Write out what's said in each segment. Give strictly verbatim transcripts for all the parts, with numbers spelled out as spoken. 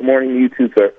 Good morning to you too, sir.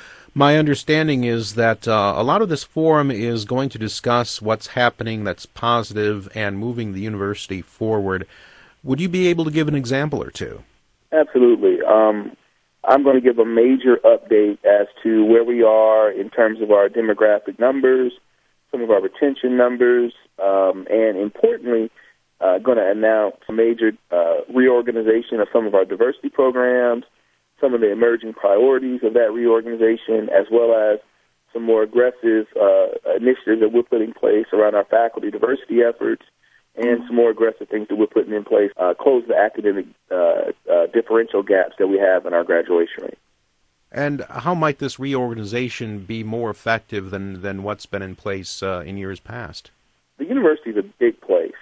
My understanding is that uh, a lot of this forum is going to discuss what's happening that's positive and moving the university forward. Would you be able to give an example or two? Absolutely. Um, I'm going to give a major update as to where we are in terms of our demographic numbers, some of our retention numbers, um, and importantly, uh, going to announce a major uh, reorganization of some of our diversity programs, some of the emerging priorities of that reorganization, as well as some more aggressive uh, initiatives that we're putting in place around our faculty diversity efforts, and some more aggressive things that we're putting in place, uh, close the academic uh, uh, differential gaps that we have in our graduation rate. And how might this reorganization be more effective than, than what's been in place uh, in years past? The university is a big place,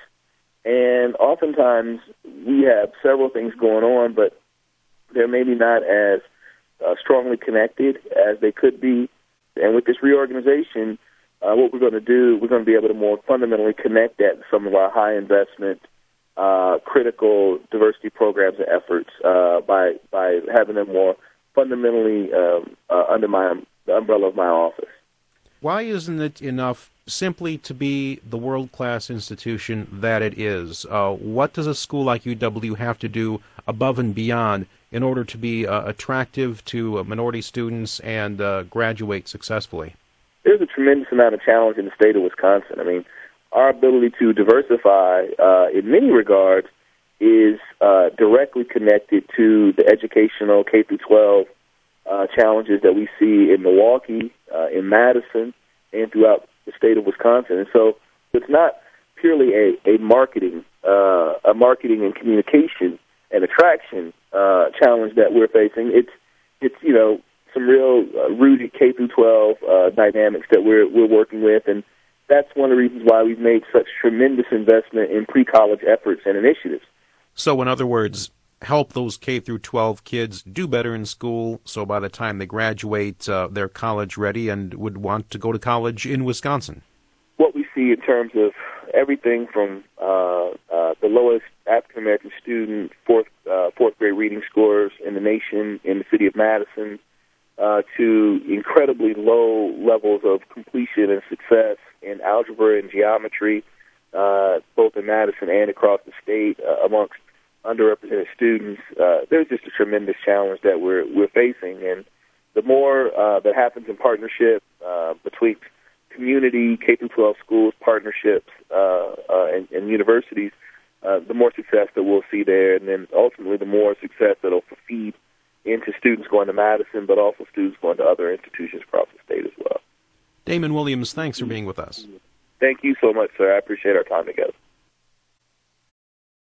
and oftentimes we have several things going on, but they're maybe not as uh, strongly connected as they could be. And with this reorganization, uh, what we're going to do, we're going to be able to more fundamentally connect that to some of our high investment, uh, critical diversity programs and efforts uh, by by having them more fundamentally um, uh, under my the umbrella of my office. Why isn't it enough simply to be the world-class institution that it is? Uh, what does a school like U W have to do above and beyond in order to be uh, attractive to uh, minority students and uh, graduate successfully? There's a tremendous amount of challenge in the state of Wisconsin. I mean, our ability to diversify uh, in many regards is uh, directly connected to the educational K through twelve uh, challenges that we see in Milwaukee, uh, in Madison, and throughout the state of Wisconsin. And so it's not purely a, a marketing, uh, a marketing and communication and attraction uh, challenge that we're facing. It's, it's you know, some real uh, rooted K through twelve uh, dynamics that we're we're working with, and that's one of the reasons why we've made such tremendous investment in pre-college efforts and initiatives. So, in other words, help those K through twelve kids do better in school, so by the time they graduate, uh, they're college ready and would want to go to college in Wisconsin. What we see in terms of everything from uh, uh, the lowest African American student fourth uh, fourth grade reading scores in the nation in the city of Madison, uh, to incredibly low levels of completion and success in algebra and geometry, uh, both in Madison and across the state uh, amongst underrepresented students. Uh, there's just a tremendous challenge that we're we're facing, and the more uh, that happens in partnership uh, between community K through twelve schools, partnerships, uh, uh, and, and universities, uh, the more success that we'll see there, and then ultimately the more success that will feed into students going to Madison, but also students going to other institutions across the state as well. Damon Williams, thanks for being with us. Thank you so much, sir. I appreciate our time together.